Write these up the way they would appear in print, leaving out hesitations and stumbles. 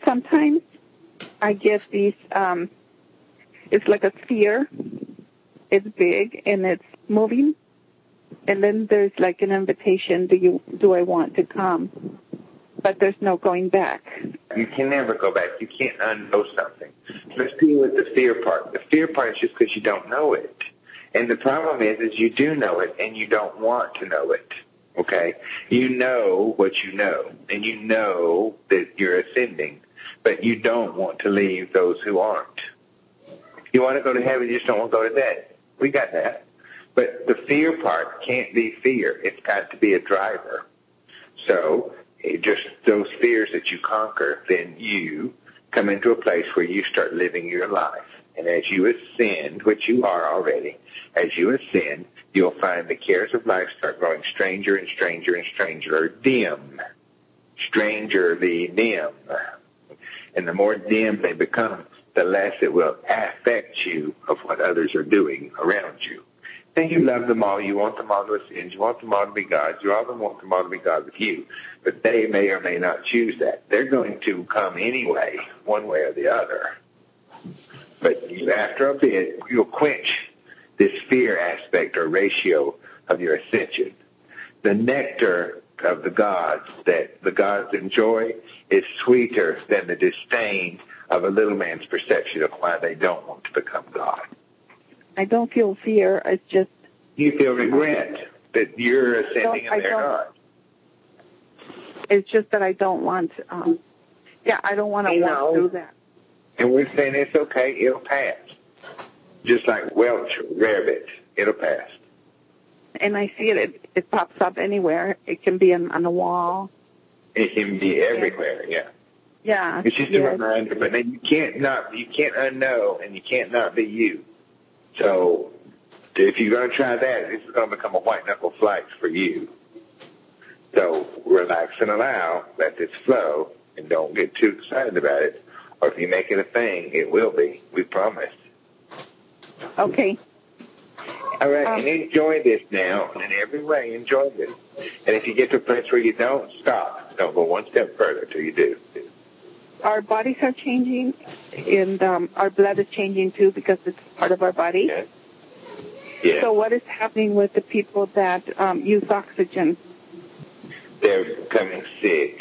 sometimes I get these, it's like a sphere. It's big and it's moving. And then there's like an invitation, do I want to come? But there's no going back. You can never go back. You can't unknow something. Let's deal with the fear part. The fear part is just because you don't know it. And the problem is you do know it and you don't want to know it. Okay? You know what you know, and you know that you're ascending, but you don't want to leave those who aren't. You want to go to heaven, you just don't want to go to death. We got that. But the fear part can't be fear. It's got to be a driver. So just those fears that you conquer, then you come into a place where you start living your life. And as you ascend, which you are already, as you ascend, you'll find the cares of life start growing stranger and stranger and stranger, or dim. Strangerly dim. And the more dim they become, the less it will affect you of what others are doing around you. Then you love them all. You want them all to ascend. You want them all to be God. You also want them all to be God with you. But they may or may not choose that. They're going to come anyway, one way or the other. But after a bit, you'll quench this fear aspect or ratio of your ascension. The nectar of the gods that the gods enjoy is sweeter than the disdain of a little man's perception of why they don't want to become God. I don't feel fear. It's just... You feel regret that you're ascending and they're not. It's just that I don't want... I don't want to walk through that. And we're saying it's okay. It'll pass. Just like Welch rarebit. It'll pass. And I see it. It pops up anywhere. It can be on the wall. It can be everywhere, yeah. Yeah. It's just a reminder. But then you can't unknow, and you can't not be you. So if you're going to try that, this is going to become a white-knuckle flight for you. So relax and allow, let this flow, and don't get too excited about it. Or if you make it a thing, it will be. We promise. Okay. All right, and enjoy this now. In every way, enjoy this. And if you get to a place where you don't, stop. Don't go one step further till you do. Our bodies are changing, and our blood is changing too because it's part of our body. Yes. Yeah. So what is happening with the people that use oxygen? They're becoming sick.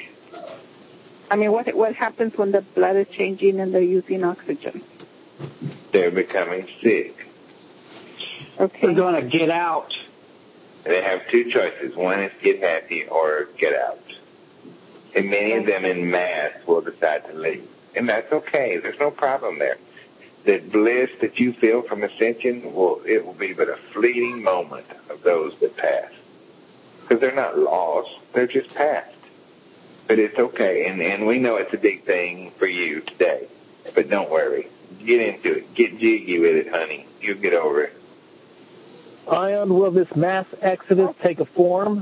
I mean, what happens when the blood is changing and they're using oxygen? They're becoming sick. Okay. They're going to get out. They have two choices. One is get happy or get out. And many of them in mass will decide to leave. And that's okay. There's no problem there. The bliss that you feel from ascension, it will be but a fleeting moment of those that pass. Because they're not lost. They're just past. But it's okay. And we know it's a big thing for you today. But don't worry. Get into it. Get jiggy with it, honey. You'll get over it. Ion, will this mass exodus take a form?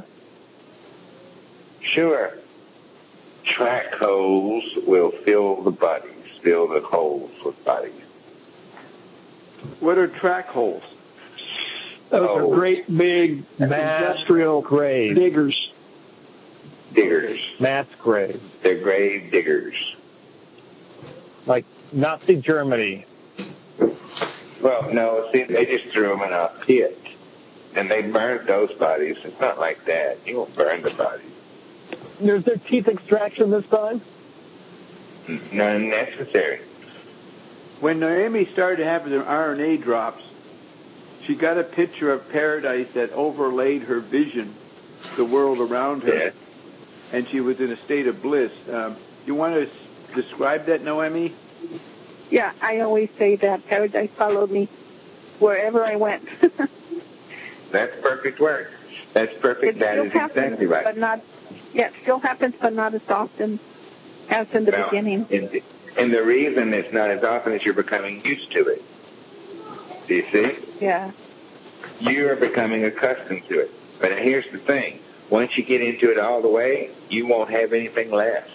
Sure. Track holes will fill the bodies, fill the holes with bodies. What are track holes? Those are great big industrial graves. Diggers. Mass graves. They're grave diggers. Like Nazi Germany. Well, no, see, they just threw them in a pit. And they burned those bodies. It's not like that. You won't burn the bodies. Is there teeth extraction this time? None necessary. When Naomi started having her RNA drops, she got a picture of paradise that overlaid her vision, the world around her, Yes. and she was in a state of bliss. You want to describe that, Naomi? Yeah, I always say that paradise followed me wherever I went. That's perfect word. That's perfect. That is exactly right. But not, it still happens, but not as often as in the beginning. And the reason it's not as often is you're becoming used to it. Do you see? Yeah. You are becoming accustomed to it. But here's the thing. Once you get into it all the way, you won't have anything left.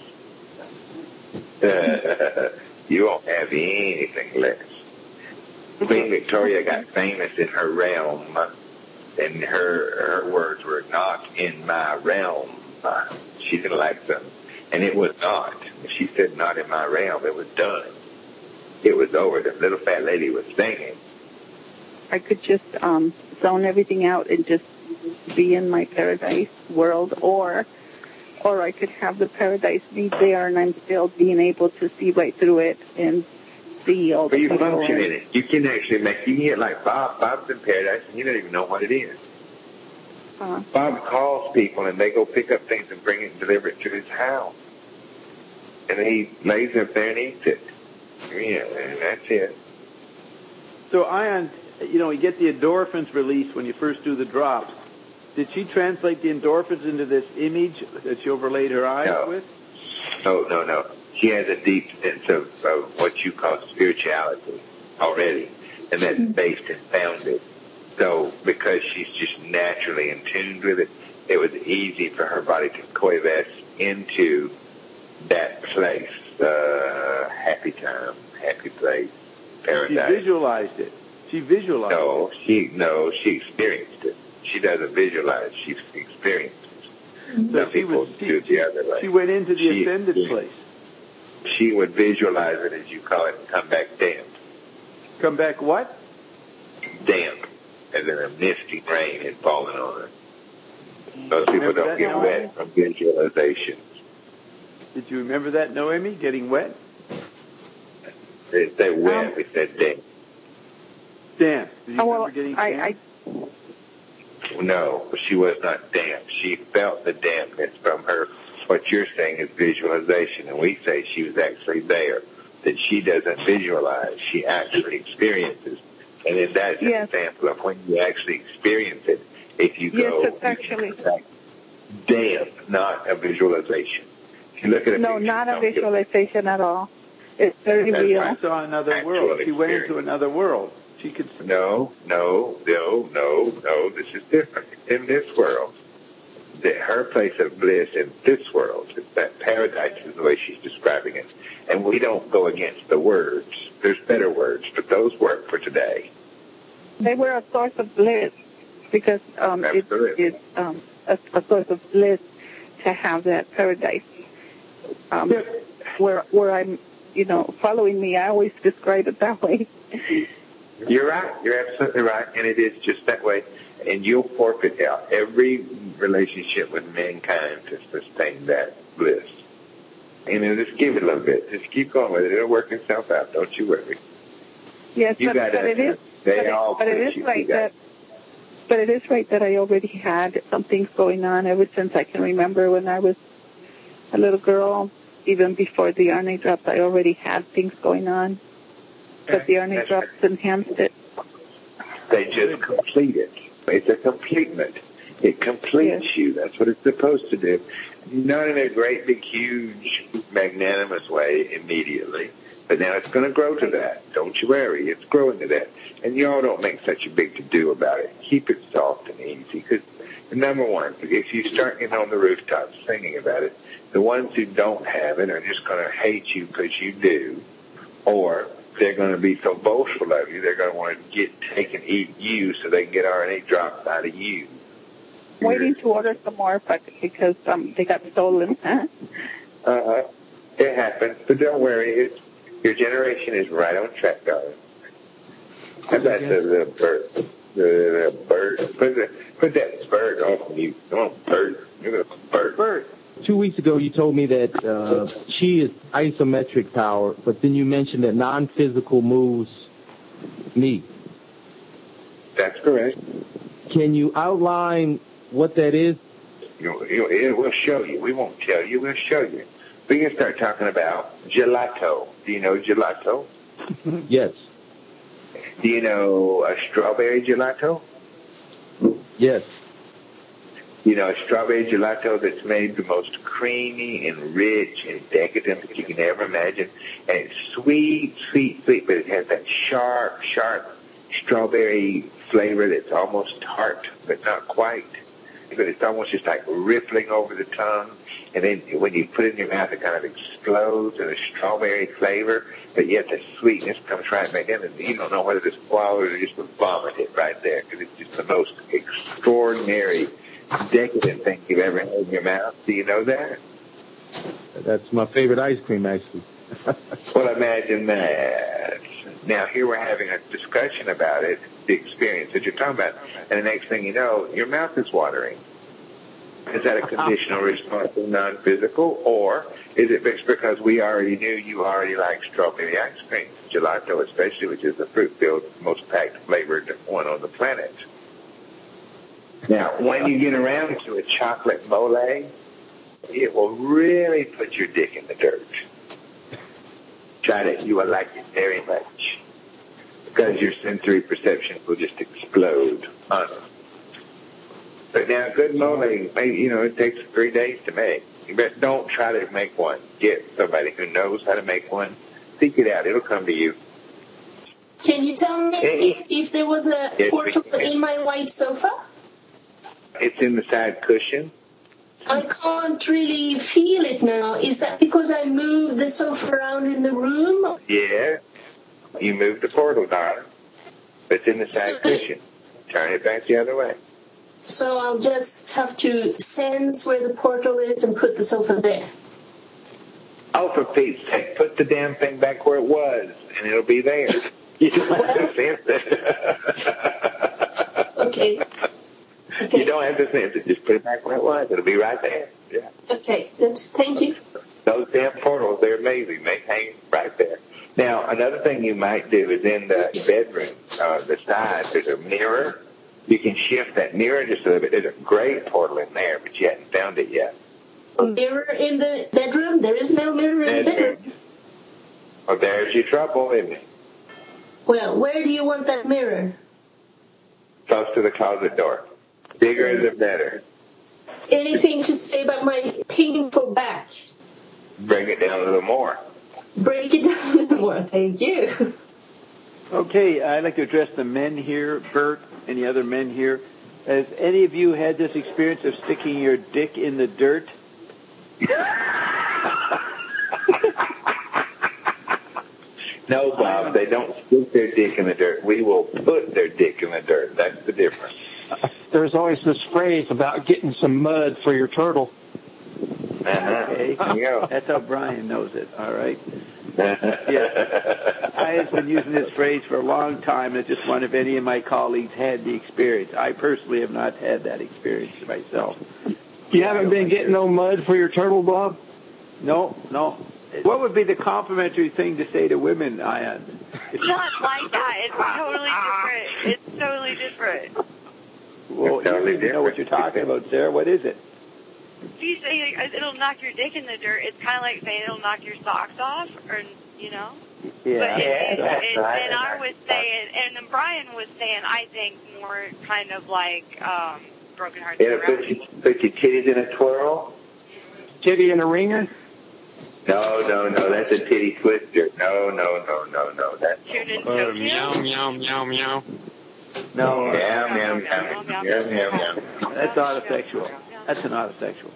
You won't have anything left. Queen Victoria got famous in her realm, and her words were, "Not in my realm." She didn't like the And it was not. She said, not in my realm. It was done. It was over. The little fat lady was singing. I could just zone everything out and just be in my paradise world, or I could have the paradise be there and I'm still being able to see right through it and see all the people. But you function and, in it. You can actually you can get like Bob. Bob's in paradise and you don't even know what it is. Bob calls people and they go pick up things and bring it and deliver it to his house. And he lays up there and eats it. Yeah, and that's it. So, Ion, you get the endorphins released when you first do the drops. Did she translate the endorphins into this image that she overlaid her eyes with? No. She has a deep sense of what you call spirituality already, and that's based and founded. So because she's just naturally in tune with it, it was easy for her body to coalesce into that place, happy time, happy place, paradise. She visualized it. No, she experienced it. She doesn't visualize. She experienced it. So she went into the ascended place. She would visualize it, as you call it, and come back damp. Come back what? Damp, as in a misty rain had fallen on her. Those people don't get wet from visualization. Did you remember that, Noemi, getting wet? They said wet, we said damp. Damp. Did you remember getting damp? No, she was not damp. She felt the dampness from her. What you're saying is visualization, and we say she was actually there. That she doesn't visualize, she actually experiences. And then that's an example of when you actually experience it. If you go, it's actually damp, not a visualization. If you look at not a visualization at all. It's very real. She saw another world. She went into another world. She could. No. This is different. In this world, her place of bliss in this world, that paradise is the way she's describing it. And we don't go against the words. There's better words, but those work for today. They were a source of bliss because it's a source of bliss to have that paradise. Where I'm, following me, I always describe it that way. You're right. You're absolutely right. And it is just that way. And you'll forfeit out every relationship with mankind to sustain that bliss. And then just give it a little bit. Just keep going with it. It'll work itself out. Don't you worry. Yes, but it is. But it is right that I already had some things going on ever since I can remember when I was a little girl. Even before the RNA drops, I already had things going on. But the RNA drops enhanced it. They just complete it. It's a completement. It completes you. That's what it's supposed to do. Not in a great, big, huge, magnanimous way immediately, but now it's going to grow to that. Don't you worry. It's growing to that. And y'all don't make such a big to-do about it. Keep it soft and easy. Because, number one, if you start getting on the rooftops singing about it, the ones who don't have it are just going to hate you because you do, or they're going to be so boastful of you, they're going to want to take and eat you so they can get RNA drops out of you. Waiting to order some more because they got stolen. It happens, but don't worry. Your generation is right on track, darling. How about the bird? The bird. Put that bird off mute. Come on, bird. You're going to bird. 2 weeks ago, you told me that chi is isometric power, but then you mentioned that non-physical moves me. That's correct. Can you outline what that is? We'll show you. We won't tell you. We'll show you. We can start talking about gelato. Do you know gelato? Yes. Do you know a strawberry gelato? Yes. You know, a strawberry gelato that's made the most creamy and rich and decadent that you can ever imagine. And it's sweet, but it has that sharp strawberry flavor that's almost tart, but not quite. But it's almost just like rippling over the tongue. And then when you put it in your mouth, it kind of explodes in a strawberry flavor, but yet the sweetness comes right back in, and you don't know whether to swallow it or just to vomit it right there, because it's just the most extraordinary, decadent thing you've ever had in your mouth. Do you know that? That's my favorite ice cream, actually. Well, imagine that. Now, here we're having a discussion about it, the experience that you're talking about, and the next thing you know, your mouth is watering. Is that a conditional response of non-physical, or is it because we already knew you already liked strawberry ice cream, gelato especially, which is the fruit-filled, most packed flavored one on the planet? Now, when you get around to a chocolate mole, it will really put your dick in the dirt. Try it. You will like it very much because your sensory perception will just explode on it. But now, good mole, it takes 3 days to make. But don't try to make one. Get somebody who knows how to make one. Seek it out. It'll come to you. Can you tell me if there was a portal in my white sofa? It's in the side cushion. I can't really feel it now. Is that because I moved the sofa around in the room? Yeah. You moved the portal, darling. It's in the side cushion. Turn it back the other way. So I'll just have to sense where the portal is and put the sofa there. Oh, for Pete's sake, put the damn thing back where it was, and it'll be there. You don't have to sense it. Okay. You don't have to sense it. Just put it back where it was. It'll be right there. Yeah. Okay, good. Thank you. Those damn portals, they're amazing. They hang right there. Now, another thing you might do is in the bedroom, the side, there's a mirror. You can shift that mirror just a little bit. There's a great portal in there, but you haven't found it yet. A mirror in the bedroom? There is no mirror in the bedroom. Well, there's your trouble, isn't it? Well, where do you want that mirror? Close to the closet door. Bigger the better. Anything to say about my painful back? Bring it down a little more. Break it down a little more. Thank you. Okay, I'd like to address the men here. Bert, any other men here? Has any of you had this experience of sticking your dick in the dirt? No, Bob, they don't stick their dick in the dirt. We will put their dick in the dirt. That's the difference. There's always this phrase about getting some mud for your turtle. Okay, that's how Brian knows it, all right? Yeah. I have been using this phrase for a long time, and I just wonder if any of my colleagues had the experience. I personally have not had that experience myself. You haven't been getting no mud for your turtle, Bob? No. What would be the complimentary thing to say to women, Ian? It's not like that. It's totally different. Well, you don't even know what you're talking about, Sarah. What is it? If you say it'll knock your dick in the dirt, it's kind of like saying it'll knock your socks off, or Yeah. But and I was saying, and then Brian was saying, I think more kind of like broken hearts. Yeah, put your titties in a twirl. Titty in a ringer? No. That's a titty twister. No. That's tune in Tokyo. Meow. No. Meow. That's autosexual. That's an autosexual.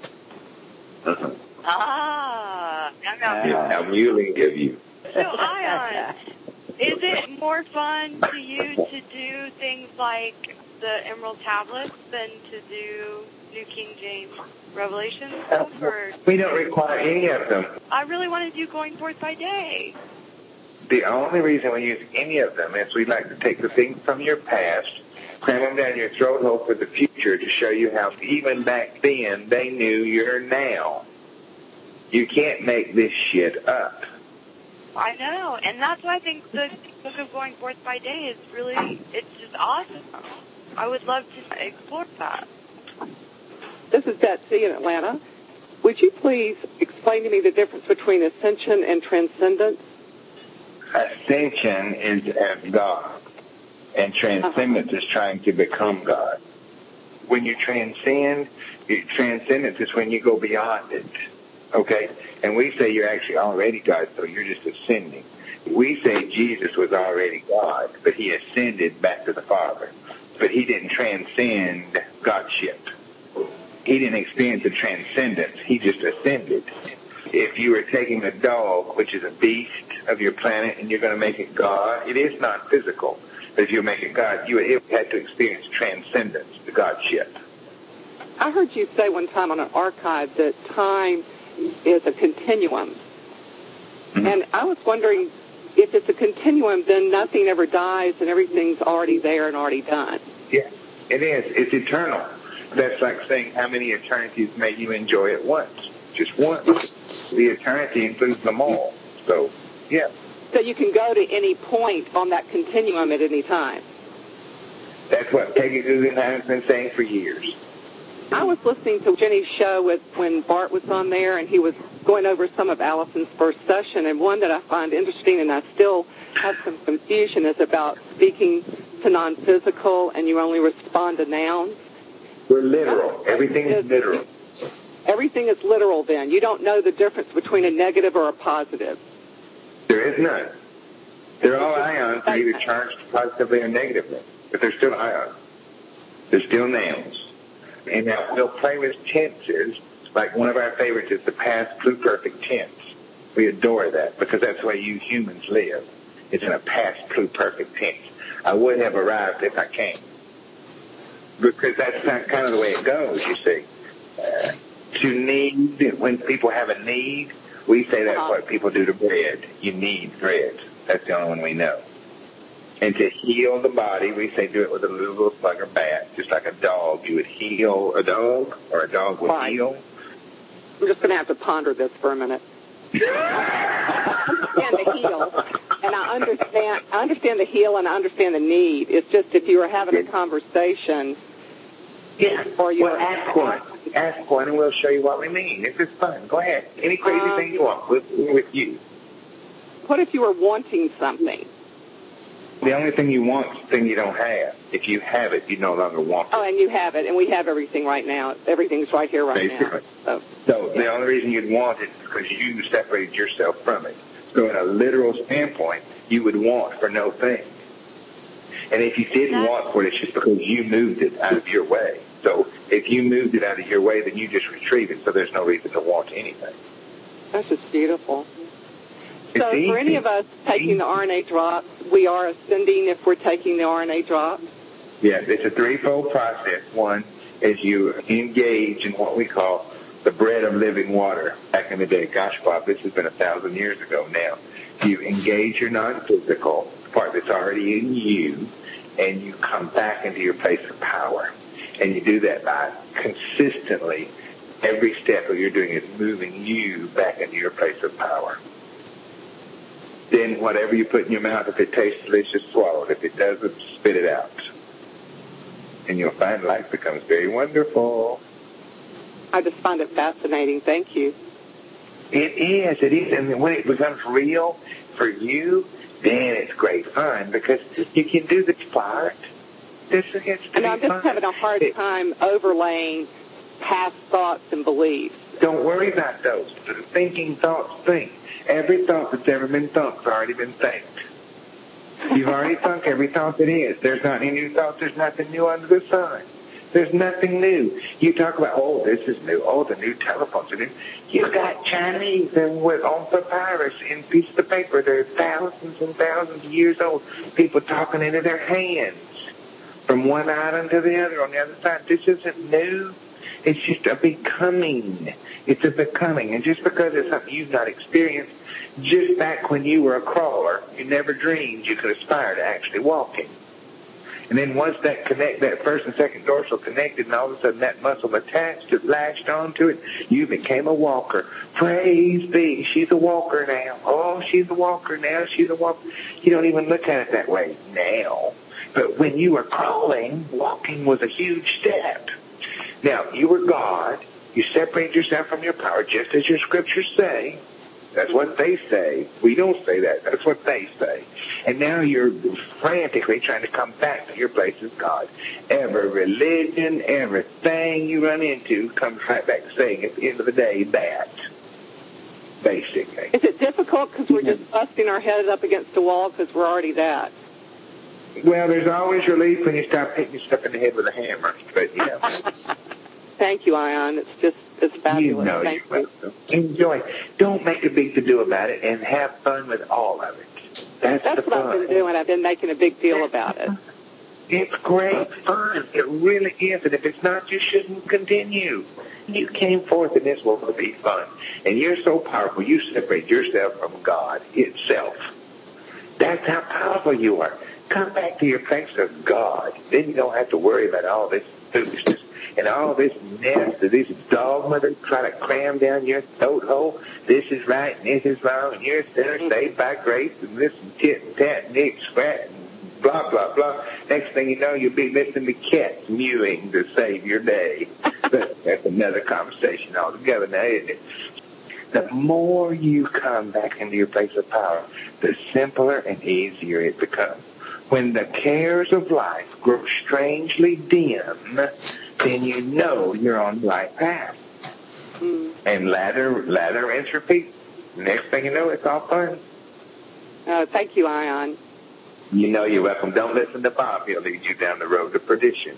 I'm mewling of you. So, Ion, is it more fun to you to do things like the Emerald Tablets than to do New King James Revelations? We don't require any of them. I really want to do Going Forth by Day. The only reason we use any of them is we like to take the things from your past, cram them down your throat hole for the future to show you how even back then they knew you're now. You can't make this shit up. I know, and that's why I think the book of Going Forth by Day is really, it's just awesome. I would love to explore that. This is Betsy in Atlanta. Would you please explain to me the difference between ascension and transcendence? Ascension is as God, and transcendence is trying to become God. When you transcend, transcendence is when you go beyond it. Okay? And we say you're actually already God, so you're just ascending. We say Jesus was already God, but he ascended back to the Father. But he didn't transcend Godship. He didn't experience the transcendence. He just ascended. If you were taking a dog, which is a beast of your planet, and you're going to make it God, it is not physical. But if you make it God, you had to experience transcendence, the Godship. I heard you say one time on an archive that time is a continuum. And I was wondering, if it's a continuum, then nothing ever dies and everything's already there and already done. Yeah, it is. It's eternal. That's like saying how many eternities may you enjoy at once? Just one. The eternity includes them all. So, yeah. So you can go to any point on that continuum at any time. That's what Peggy Guggenheim has been saying for years. I was listening to Jenny's show when Bart was on there, and he was going over some of Allison's first session, and one that I find interesting, and I still have some confusion, is about speaking to non-physical, and you only respond to nouns. We're literal. Everything is literal. Everything is literal then. You don't know the difference between a negative or a positive. There is none. They're all ions. They're either charged positively or negatively, but they're still ions. They're still nouns. And now we'll play with tenses. Like one of our favorites is the past pluperfect tense. We adore that because that's the way you humans live. It's in a past pluperfect tense. I would have arrived if I came. Because that's kind of the way it goes, you see. To need, when people have a need, we say that's what people do to bread. You need bread. That's the only one we know. And to heal the body, we say do it with a little slug or bat, just like a dog. You would heal a dog, or a dog would heal. I'm just going to have to ponder this for a minute. I understand the heal, and I understand the heal, and I understand the need. It's just if you were having a conversation, or you ask one, and we'll show you what we mean. This is fun. Go ahead. Any crazy thing you want with you. What if you were wanting something? The only thing you want is the thing you don't have. If you have it, you no longer want it. Oh, and you have it, and we have everything right now. Everything's right here right now. So the only reason you'd want it is because you separated yourself from it. So in a literal standpoint, you would want for no thing. And if you didn't want for it, it's just because you moved it out of your way. So if you moved it out of your way, then you just retrieve it, so there's no reason to want anything. That's just beautiful. So for any of us taking the RNA drops, we are ascending if we're taking the RNA drops? Yes, it's a threefold process. One is you engage in what we call the bread of living water. Back in the day, gosh, Bob, this has been 1,000 years ago now. You engage your non-physical part that's already in you, and you come back into your place of power. And you do that by consistently, every step of you're doing is moving you back into your place of power. Then whatever you put in your mouth, if it tastes delicious, swallow it. If it doesn't, spit it out. And you'll find life becomes very wonderful. I just find it fascinating. Thank you. It is. And when it becomes real for you, then it's great fun because you can do this part. And I'm just having a hard time overlaying past thoughts and beliefs. Don't worry about those. Thinking thoughts think. Every thought that's ever been thought has already been thinked. You've already thunk every thought that is. There's not any new thoughts. There's nothing new under the sun. There's nothing new. You talk about, this is new. The new telephones are new. You got Chinese and on papyrus in pieces of paper. They're thousands and thousands of years old. People talking into their hands from one island to the other on the other side. This isn't new. It's just a becoming. It's a becoming. And just because it's something you've not experienced, just back when you were a crawler, you never dreamed you could aspire to actually walking. And then once that first and second dorsal connected, and all of a sudden that muscle attached, it latched onto it, you became a walker. Praise be. She's a walker now. Oh, she's a walker now. She's a walker. You don't even look at it that way now. But when you were crawling, walking was a huge step. Now, you were God. You separated yourself from your power, just as your scriptures say. That's what they say. We don't say that. That's what they say. And now you're frantically trying to come back to your place as God. Every religion, everything you run into comes right back to saying at the end of the day that, basically. Is it difficult because we're just busting our head up against the wall because we're already that? Well, there's always relief when you stop hitting yourself in the head with a hammer. But, Thank you, Ion. It's fabulous. Thank you. Enjoy. Don't make a big to-do about it and have fun with all of it. That's the what fun. I've been doing. I've been making a big deal about it. It's great fun. It really is. And if it's not, you shouldn't continue. You came forth in this world to be fun. And you're so powerful, you separate yourself from God itself. That's how powerful you are. Come back to your place of God. Then you don't have to worry about all this foolishness and all this mess, this dogma that try to cram down your throat hole. This is right and this is wrong, and you're a sinner saved by grace, and this and tit and tat and nick, scrat, and blah, blah, blah. Next thing you know, you'll be listening to cats mewing to save your day. But that's another conversation altogether now, isn't it? The more you come back into your place of power, the simpler and easier it becomes. When the cares of life grow strangely dim, then you know you're on the right path. And lather, rinse, repeat. Next thing you know, it's all fun. Thank you, Ion. You know you're welcome. Don't listen to Bob. He'll lead you down the road to perdition.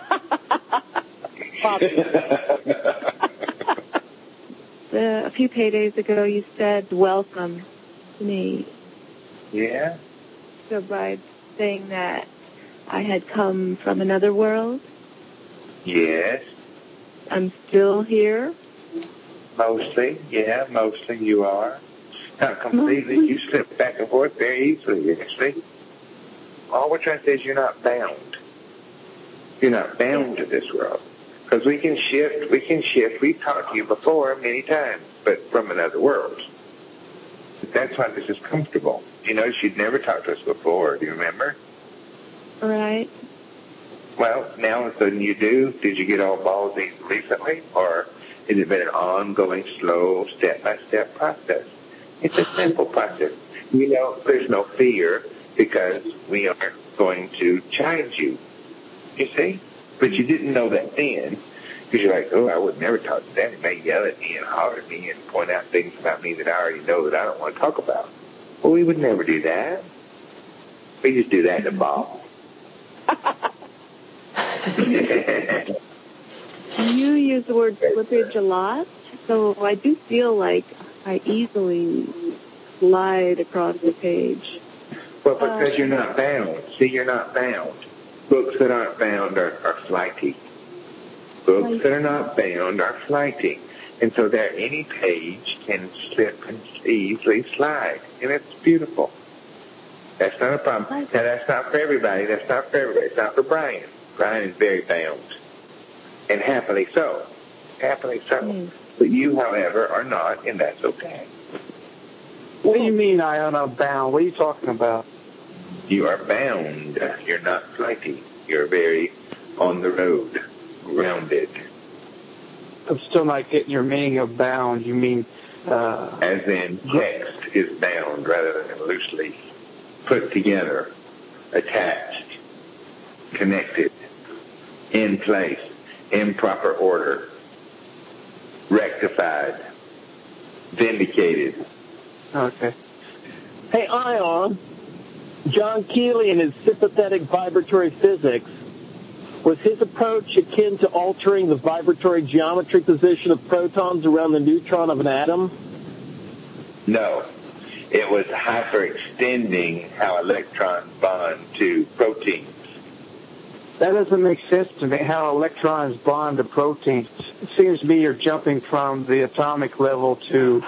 A few paydays ago, you said welcome to me. Yeah? So by saying that I had come from another world? Yes. I'm still here? Mostly, yeah, mostly you are. Not completely. You slip back and forth very easily, actually. All we're trying to say is you're not bound. You're not bound to this world. Because we can shift. We've talked to you before many times, but from another world. That's why this is comfortable. You know, she'd never talked to us before. Do you remember? Right. Well, now all of a sudden you do. Did you get all ballsy recently? Or has it been an ongoing, slow, step-by-step process? It's a simple process. You know, there's no fear because we aren't going to chide you. You see? But you didn't know that then because you're like, oh, I would never talk to them. They may yell at me and holler at me and point out things about me that I already know that I don't want to talk about. Well, we would never do that. We just do that to Bob. You use the word slippage a lot, so I do feel like I easily slide across the page. Well, because you're not bound. See, you're not bound. Books that aren't bound are flighty. Books that are not bound are flighty. And so there, any page can slip and easily slide. And it's beautiful. That's not a problem. Now, that's not for everybody. It's not for Brian. Brian is very bound. And happily so. Happily so. But you, however, are not, and that's okay. What do you mean, Ion, I'm bound? What are you talking about? You are bound. You're not flighty. You're very on the road, grounded. I'm still not getting your meaning of bound. You mean... as in text is bound rather than loosely put together, attached, connected, in place, in proper order, rectified, vindicated. Okay. Hey, Ion, John Keeley and his sympathetic vibratory physics, was his approach akin to altering the vibratory geometry position of protons around the neutron of an atom? No. It was hyperextending how electrons bond to proteins. That doesn't make sense to me, how electrons bond to proteins. It seems to me you're jumping from the atomic level to...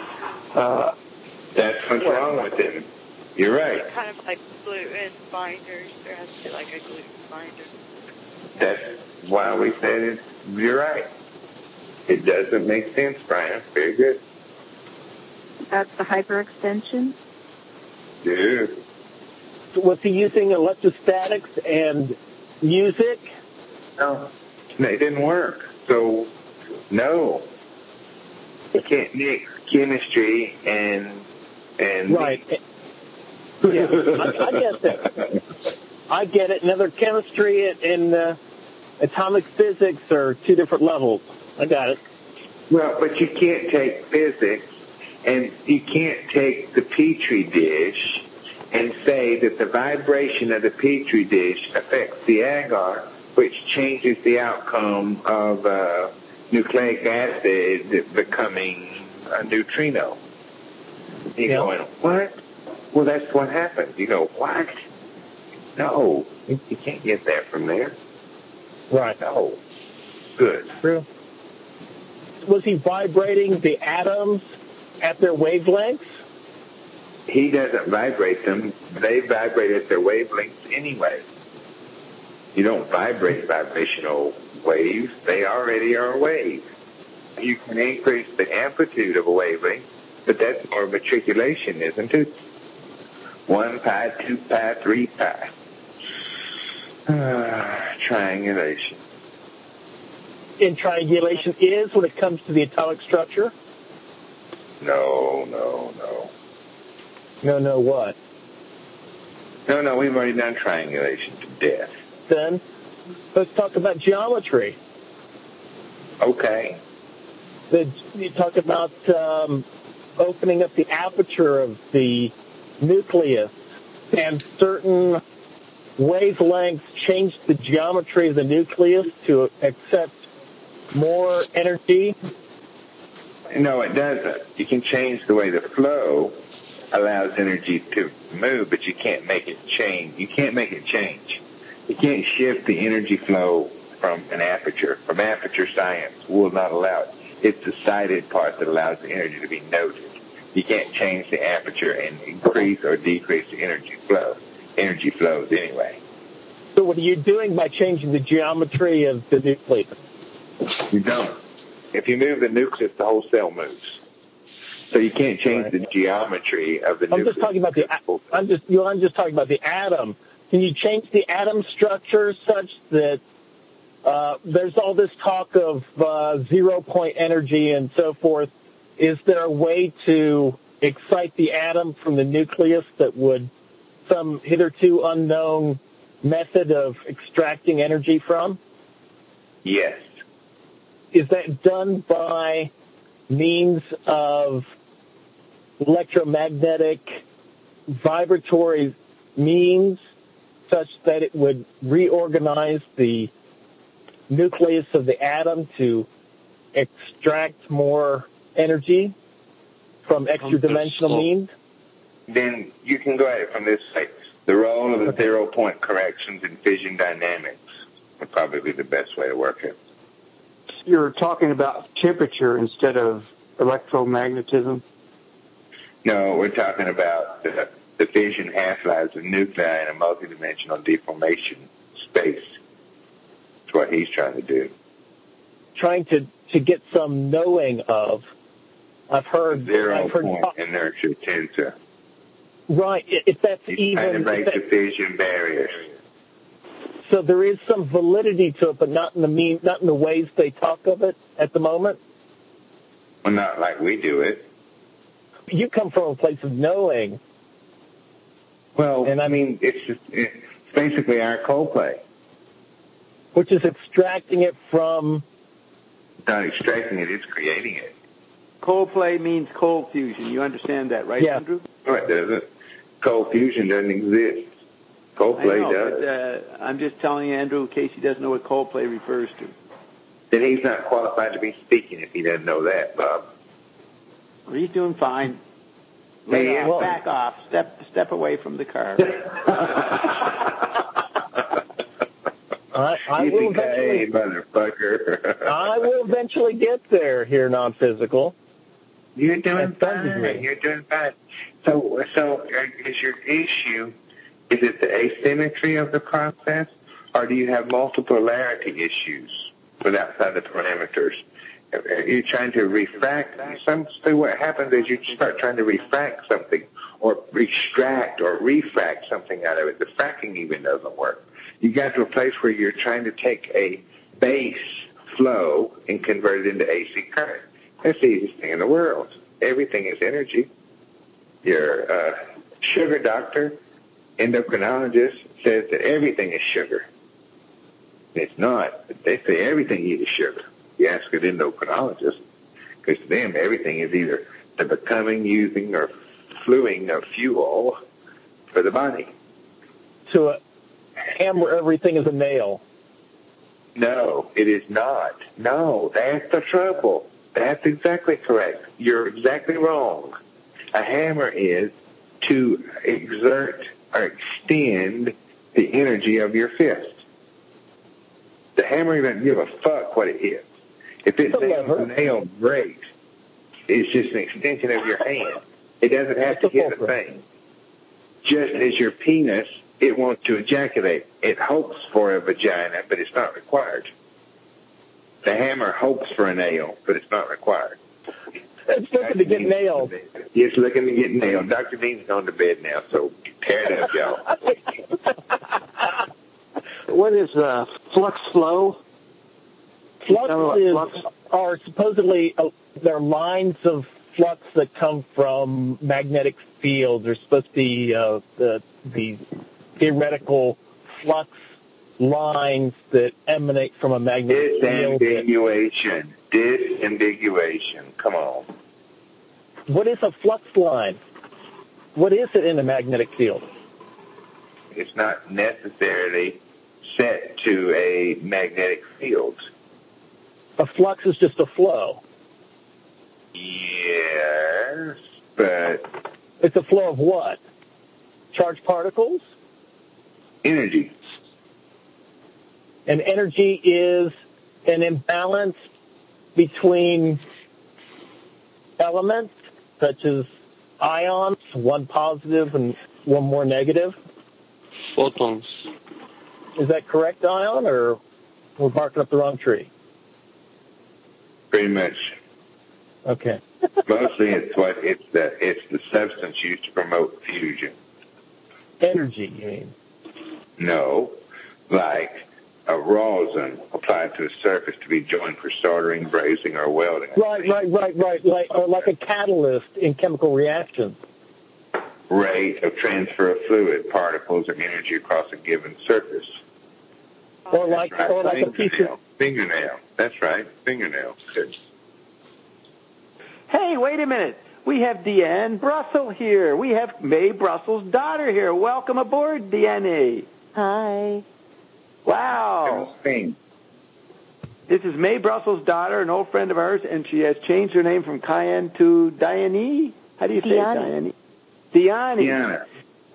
That's what's wrong with them. You're right. Kind of like gluten binders. There has to be like a gluten binder. That's why we said it. You're right. It doesn't make sense, Brian. Very good. That's the hyperextension? Yeah. Was he using electrostatics and music? No. It didn't work. So, no. You can't mix chemistry and right. Yeah, I get that. I get it. Another chemistry and atomic physics are two different levels. I got it. Well, but you can't take physics and you can't take the Petri dish and say that the vibration of the Petri dish affects the agar, which changes the outcome of nucleic acid becoming a neutrino. You're going, what? Well, that's what happens. You go, what? No, you can't get that from there. Right. No. Good. True. was he vibrating the atoms at their wavelengths? He doesn't vibrate them. They vibrate at their wavelengths anyway. You don't vibrate vibrational waves. They already are waves. You can increase the amplitude of a wavelength, but that's more matriculation, isn't it? 1 pi, 2 pi, 3 pi. Triangulation. And triangulation is when it comes to the atomic structure? No. No, what? No, we've already done triangulation to death. Then, let's talk about geometry. Okay. You talk about opening up the aperture of the nucleus, and certain wavelengths change the geometry of the nucleus to accept more energy. No, it doesn't. You can change the way the flow allows energy to move, but you can't make it change. You can't make it change. You can't shift the energy flow from an aperture. From aperture science will not allow it. It's the sighted part that allows the energy to be noted. You can't change the aperture and increase or decrease the energy flow. Energy flows anyway. So what are you doing by changing the geometry of the nucleus? You don't. If you move the nucleus, the whole cell moves. So you can't change the geometry of the nucleus. I'm just talking about the atom. Can you change the atom structure such that there's all this talk of 0-point energy and so forth? Is there a way to excite the atom from the nucleus that would some hitherto unknown method of extracting energy from? Yes. Is that done by means of electromagnetic vibratory means such that it would reorganize the nucleus of the atom to extract more energy from extra-dimensional means? Then you can go at it from this way. The role of the 0-point corrections in fission dynamics would probably be the best way to work it. You're talking about temperature instead of electromagnetism? No, we're talking about the fission half-lives of nuclei in a multidimensional deformation space. That's what he's trying to do. Trying to get some knowing of. I've heard 0-point inertia tensor. Right. If that's even trying to break the fission barriers. So there is some validity to it, but not in the ways they talk of it at the moment. Well, not like we do it. You come from a place of knowing. Well, and I mean, it's basically our Coldplay. Which is extracting it from... Not extracting it, it's creating it. Coldplay means cold fusion. You understand that, right, Andrew? Right, does it? Cold fusion doesn't exist. Coldplay does. But, I'm just telling you, Andrew, in case he doesn't know what Coldplay refers to. Then he's not qualified to be speaking if he doesn't know that, Bob. Well, he's doing fine. Back off. Step away from the car. I will eventually, motherfucker. I will eventually get there here, non-physical. You're doing fine. You're doing fine. So is your issue, is it the asymmetry of the process, or do you have multiple polarity issues with outside the parameters? Are you trying to refract? So what happens is you start trying to refract something, or extract or refract something out of it. The fracking even doesn't work. You got to a place where you're trying to take a base flow and convert it into AC current. That's the easiest thing in the world. Everything is energy. Your sugar doctor, endocrinologist, says that everything is sugar. It's not. They say everything is sugar. You ask an endocrinologist, because to them everything is either the becoming, using, or fluing of fuel for the body. So hammer everything is a nail. No, it is not. No, that's the trouble. That's exactly correct. You're exactly wrong. A hammer is to exert or extend the energy of your fist. The hammer doesn't give a fuck what it hits. If it nails a nail, great. It's just an extension of your hand. It doesn't have to hit the thing. Just as your penis, it wants to ejaculate. It hopes for a vagina, but it's not required. The hammer hopes for a nail, but it's not required. It's looking to get nailed. It's looking to get nailed. Dr. Dean's gone to bed now, so tear it up, y'all. What is flux flow? Fluxes are supposedly they're lines of flux that come from magnetic fields. They're supposed to be the theoretical flux lines that emanate from a magnetic field. Disambiguation. Come on. What is a flux line? What is it in a magnetic field? It's not necessarily set to a magnetic field. A flux is just a flow. Yes, but... It's a flow of what? Charged particles? Energy. And energy is an imbalance between elements, such as ions, one positive and one more negative. Photons. Is that correct, Ion, or we're barking up the wrong tree? Pretty much. Okay. Mostly it's the substance used to promote fusion. Energy, you mean? No, like a rosin applied to a surface to be joined for soldering, brazing, or welding. Right. Like a catalyst in chemical reactions. Rate of transfer of fluid, particles, or energy across a given surface. Or like a piece of fingernail. That's right, fingernail. Good. Hey, wait a minute. We have Deanne Brussel here. We have Mae Brussel's daughter here. Welcome aboard, Deanne. Hi. Wow. This is Mae Brussel's daughter, an old friend of ours, and she has changed her name from Cayenne to Diane. How do you say Diane? Diana.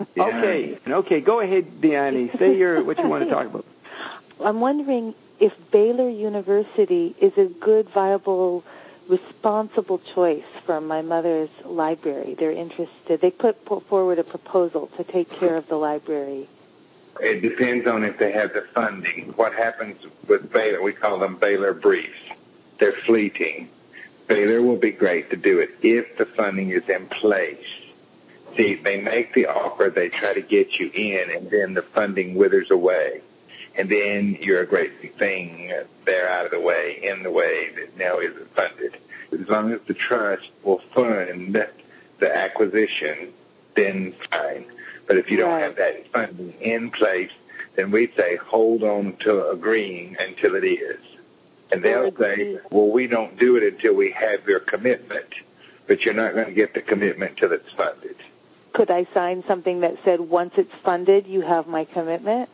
Okay. Go ahead, Diane. Say what you want to talk about. I'm wondering if Baylor University is a good, viable, responsible choice for my mother's library. They're interested. They put forward a proposal to take care of the library. It depends on if they have the funding. What happens with Baylor, we call them Baylor briefs. They're fleeting. Baylor will be great to do it if the funding is in place. See, they make the offer, they try to get you in, and then the funding withers away. And then you're a great big thing. They're out of the way, in the way that now isn't funded. As long as the trust will fund the acquisition, then fine. But if you don't have that funding in place, then we'd say hold on to agreeing until it is. And they'll say, well, we don't do it until we have your commitment. But you're not going to get the commitment till it's funded. Could I sign something that said once it's funded, you have my commitment?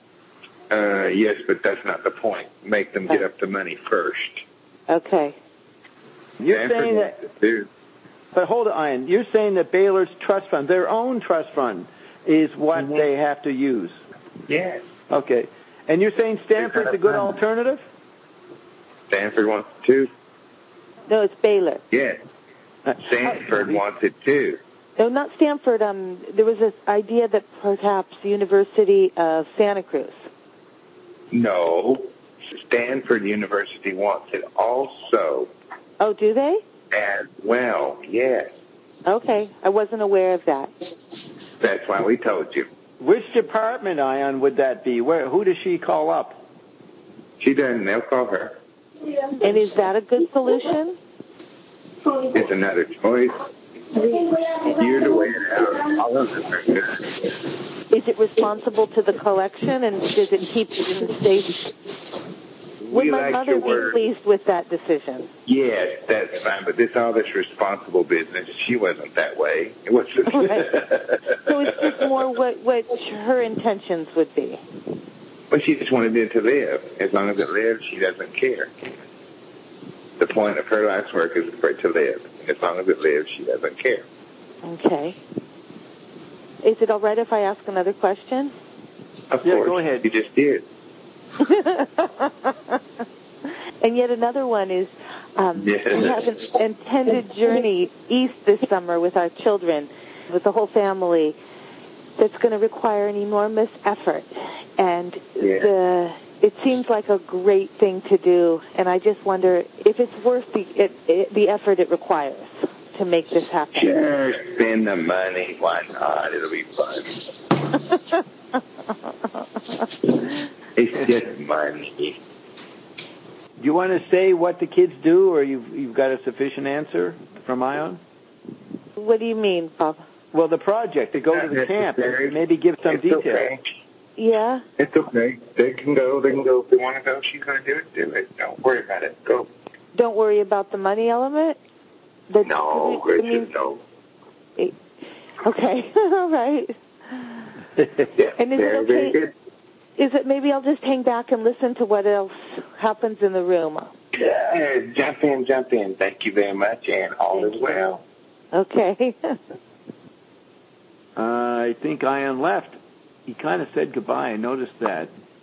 Yes, but that's not the point. Make them get up the money first. Okay. You're saying that... But hold on, Ian. You're saying that Baylor's trust fund, their own trust fund, is what they have to use? Yes. Okay. And you're saying Stanford's a good alternative? Stanford wants it too. No, it's Baylor. Yes. Stanford wants it too. No, not Stanford. There was this idea that perhaps the University of Santa Cruz. No. Stanford University wants it also. Oh, do they? As well, yes. Okay. I wasn't aware of that. That's why we told you. Which department, Ion, would that be? Who does she call up? She doesn't. They'll call her. And is that a good solution? It's another choice. You're to weigh it out. All of them are good. Is it responsible to the collection, and does it keep it safe? Would my mother be pleased with that decision? Yes, that's fine, but all this responsible business, she wasn't that way. It was So it's just more what her intentions would be. But she just wanted it to live. As long as it lives, she doesn't care. The point of her life's work is for it to live. As long as it lives, she doesn't care. Okay. Is it all right if I ask another question? Of course. Go ahead. You just did. And yet another one is we have an intended journey east this summer with our children, with the whole family, that's going to require an enormous effort. And it seems like a great thing to do, and I just wonder if it's worth the effort it requires to make this happen. Sure, spend the money. Why not? It'll be fun. It's just money. Do you want to say what the kids do, or you've got a sufficient answer from Ion? What do you mean, Bob? Well, the project, to go to the camp, maybe give some details. Okay. Yeah? It's okay. They can go. If they want to go, she's going to do it. Don't worry about it. Go. Don't worry about the money element? No, Richard, no. Okay, all right. And is it okay? Good. Is it maybe I'll just hang back and listen to what else happens in the room? Yeah, jump in. Thank you very much, and all is well. Okay. I think Ian left. He kind of said goodbye. I noticed that.